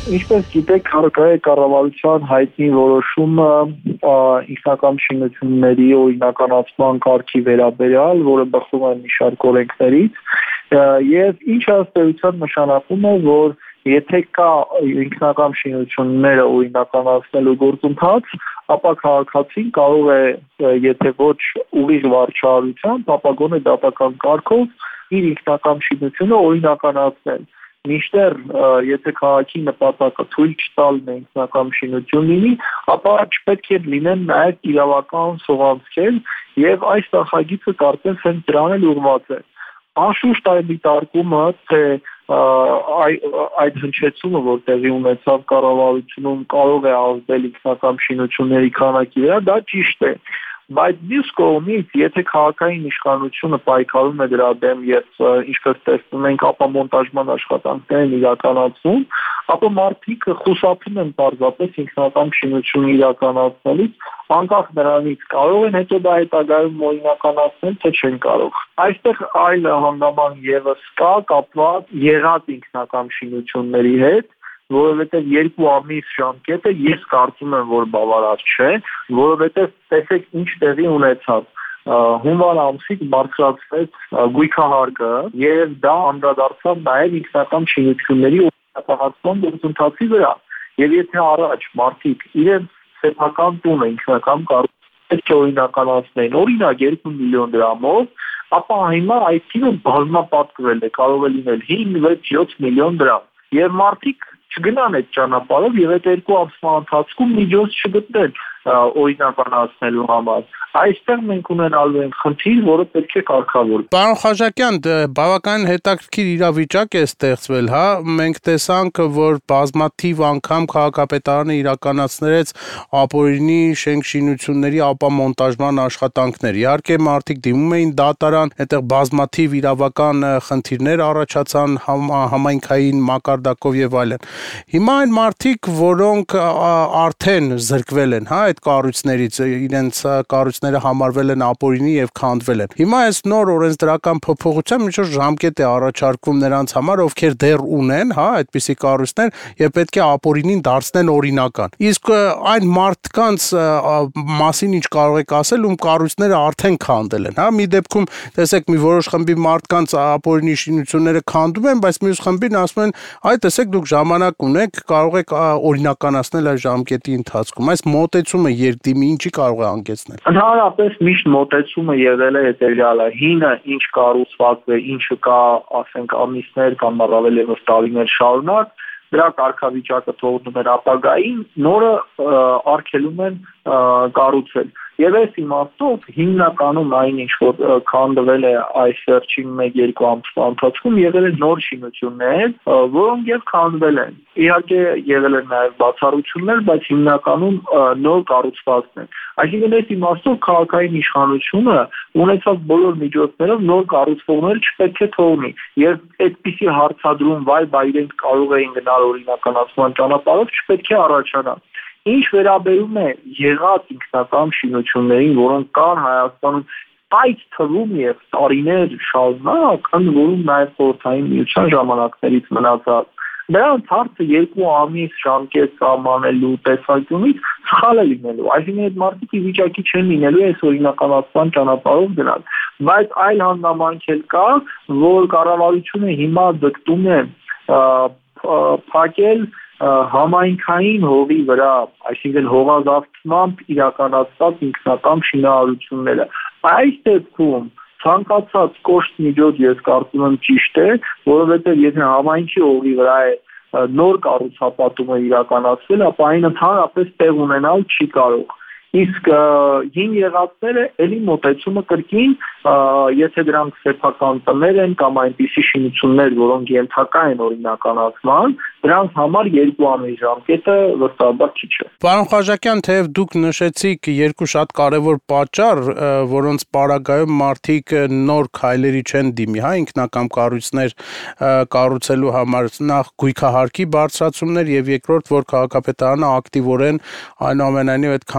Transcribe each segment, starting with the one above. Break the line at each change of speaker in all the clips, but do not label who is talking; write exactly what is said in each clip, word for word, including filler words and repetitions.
Ինչպես գիտեք, հարկայի կառավարության հայտնի որոշումը ինքնական շինությունների օրինականացման կարգի վերաբերյալ, որը բխում է մի շարք օրենքներից, եւ ինչ ըստեյության նշանակում է, որ եթե կա ինքնական շինությունները օրինականացնելու գործընթաց, ապա քաղաքացին կարող է, եթե ոչ ուղիղ վարչարությամբ, ապա գոնե դատական կարգով իր ինքնական շինությունը օրինականացնել։ Մինչդեռ եթե քաղաքի նպատակը թույլ չտալն է ինքնական շինություն լինի, ապա չպետք է լինեն նաև իրավական սողանցքեր եւ այս նախագիծը կարծես հենց դրան էլ ուղղված է։ Անշուշտ այդ դիտարկումը, թե այդ հնչեցումը, որ տեղի ունեցավ կառավարությունում, կարող է ազդել ինքնական շինությունների քանակի վրա, դա ճիշտ է։ Բայց մյուս կողմից, եթե քաղաքային իշխանությունը պայքարում է դրա դեմ եւ ինչպես տեսնում ենք, ապամոնտաժման աշխատանքներ են իրականացնում, ապա մարդիկ խուսափում են պարզապես ինքնական շինություն իրականացնելուց, անկախ նրանից կարող են հետո դա հետագայում օրինականացնել, թե չեն կարող։ Այստեղ այլ հանգամանք եւս կա կապված եղած ինքնական շինությունների հետ, որովհետև երկու ամիս ժամկետը ես կարծում եմ, որ բավարար չէ, որովհետև տեսեք ինչ տեղի ունեցավ։ Հունվար ամսից բարձրացվեց գույքահարկը եւ դա անդրադարձավ նաեւ ինքնական շինությունների օրինականացման գործընթացի վրա։ Եվ եթե առաջ մարդիկ իրենց սեփական տունը ինքնական կառուցել օրինականացնեն, օրինակ երկու միլիոն դրամով, ապա հիմա այդ թիվը բազմապատկվել է, կարող է լինել հինգ, վեց, յոթ միլիոն դրամ։ Եվ մարդիկ չգնան այդ ճանապարհով եւ այդ երկու ամսվա ընթացքում միջոց չգտնեն օրինականացնելու համար։ Այստեղ մենք ունենալու ենք խնդիր, որը պետք է կարգավորվի։
Պարոն Խաչատյան, բավականին հետաքրքիր իրավիճակ է ստեղծվել, հա, մենք տեսանք, որ բազմաթիվ անգամ քաղաքապետարանը իրականացրեց ապօրինի շենք-շինությունների ապամոնտաժման աշխատանքներ։ Իհարկե մարդիկ դիմում էին դատարան, այդտեղ բազմաթիվ իրավական խնդիրներ առաջացան համայնքային մակարդակով եւ այլն։ Հիմա այն մարդիկ, որոնք արդեն զրկվել են, հա, այդ կառույցներից, իրենց կառույցները համարվել են ապօրինի եւ քանդվել են։ Հիմա այս նոր օրենսդրական փոփոխությամբ ինչ-որ ժամկետ է առաջարկվում նրանց համար, ովքեր դեռ ունեն, հա, այդպիսի կառույցներ եւ պետք է ապօրինին դարձնեն օրինական։ Իսկ այն մարդկանց մասին ինչ կարող եք ասել, ում կառույցները արդեն քանդել են, հա, մի դեպքում տեսեք մի որոշ խմբի մարդկանց ապօրինի շինությունները քանդում են, բայց մյուս խմբին ասում են, այ տեսեք դուք ժամանակ ունեք, կարող եք օրինականացնել այս ժամկետի ընթացքում։ Այս մոտեցումը երկդիմի ինչի կարող է հանգեցնել։
Ընդհանրապես միշտ մոտեցումը եղել է հետեւյալը. հինը ինչ կառուցված է, ինչը կա, ասենք ամիսներ կամ առավել եւս տարիներ շարունակ, դրա կարգավիճակը թողնում են ապագային, նորը արգելում են կառուցել։ Եվ այս իմաստով հիմնականում այն ինչ որ քանդվել է այս վերջին մեկ-երկու ամսվա ընթացքում եղել են նոր շինություններ, որոնք եւ քանդվել են։ Իհարկե եղել են նաեւ բացառություններ, բայց հիմնականում նոր կառուցվածքներ։ Այսինքն այս իմաստով քաղաքային իշխանությունը ունեցած բոլոր միջոցներով նոր կառուցողներ չպետք է թողնի։ Եվ այդպիսի հարցադրում, վայ, բա իրենք կարող էին գնալ օրինականացման ճանապարհով, չպետք է առաջանա։ Ինչ վերաբերում է եղած ինքնական շինություններին, որոնք կան Հայաստանում, այդ թվում եւ տարիներ շարունակ, ընդ որում նաեւ խորհրդային միության ժամանակներից մնացած, դրանց հարցը երկու ամիս ժամկետ սահմանելու տեսանկյունից սխալ է լինելու։ Այսինքն այդ մարդիկ ի վիճակի չեն լինելու այս օրինականացման ճանապարհով գնալ։ Բայց այլ հանգամանք էլ կա, որ կառավարությունը հիմա ձգտում է փակել համայնքային հողի վրա, այսինքն հողազավթմամբ իրականացված ինքնական շինարարությունները։ Այս դեպքում ցանկացած կոշտ միջոց ես կարծում եմ ճիշտ է, որովհետև եթե համայնքի հողի վրա է նոր կառուցապատումը իրականացվել, ապա այն ընդհանրապես տեղ ունենալ չի կարող։ Իսկ հին եղածները էլի մոտեցումը կրկին, եթե դրանք սեփական տներ են կամ այնպիսի շինություններ, որոնք ենթակա են օրինականացման, դրանց համար երկու ամիս ժամկետը վստահաբար քիչ է։
Պարոն Խաչատյան, թեև դուք նշեցիք երկու շատ կարևոր պատճառ, որոնց պարագայում մարդիկ նոր քայլերի չեն դիմի, հա, ինքնակամ կառույցներ կառուցելու համար, նախ գույքահարկի բարձրացումներ եւ երկրորդ, որ քաղաքապետարանը ակտիվորեն այնուամենայնիվ այդ քանդման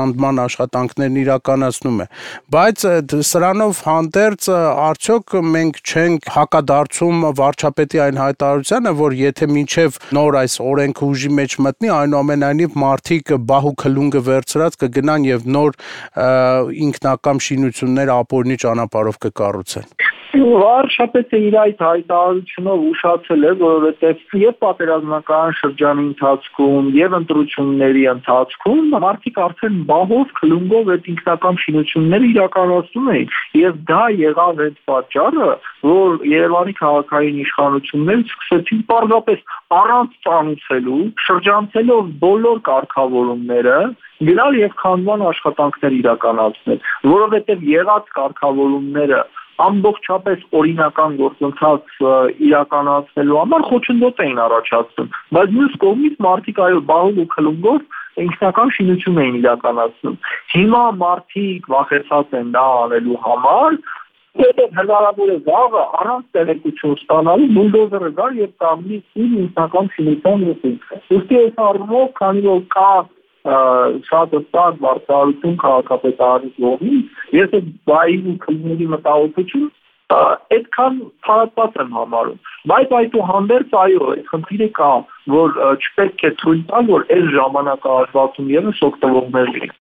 աշխատանքներն իրականացնում է, բայց սրանով հանդերձ արդյոք մենք չենք հակադարձում վարչապետի այն հայտարարությանը, որ եթե մինչև նոր այս օրենքը ուժի մեջ մտնի, այնուամենայնիվ մարդիկ բահ ու քլունգը վերցրած կգնան եւ նոր ինքնակամ շինություններ ապօրինի ճանապարհով կկառուցեն։
Վարչապետը իր այդ հայտարարությունով ուշացել է, որովհետև եւ պատերազմական շրջանի ընթացքում եւ ընտրությունների ընթացքում մարդիկ արդեն բահով, քլունգով այդ ինքնակամ շինությունները իրականացնում էին, եւ դա եղավ այդ պատճառը, որ Երևանի քաղաքային իշխանությունները սկսեցին պարզապես առանց ծանուցելու, շրջանցելով բոլոր կարգավորումները գնալ եւ քանդման աշխատանքներ իրականացնել, որովհետեւ եղած կարգավորումները ամբողջապես օրինական գործընթաց իրականացնելու համար խոչընդոտ էին առաջացնում, բայց մյուս կողմից մարդիկ այո բահով ու քլունգով ինքնական շինություն էին իրականացնում։ Հիմա մարդիկ վախեցած են դա անելու համար, հետո հնարավոր է վաղը առանց տեղեկություն ստանալու բուլդոզերը գա եւ կանգնի իր ինքնական շինության ուսին։ Ուստի այս առումով, քանի որ կա շատ հստակ վարչարություն քաղաքապետարանի կողմից, ես այդ բայի ու քլունգի մտահոգություն այդքան փառատված եմ համարում, բայց այդուհանդերձ այո, այդ խնդիրը կա, որ չպետք է թույլ տալ, որ այս ժամանակահատվածում ևս օգտվողներ լինեն։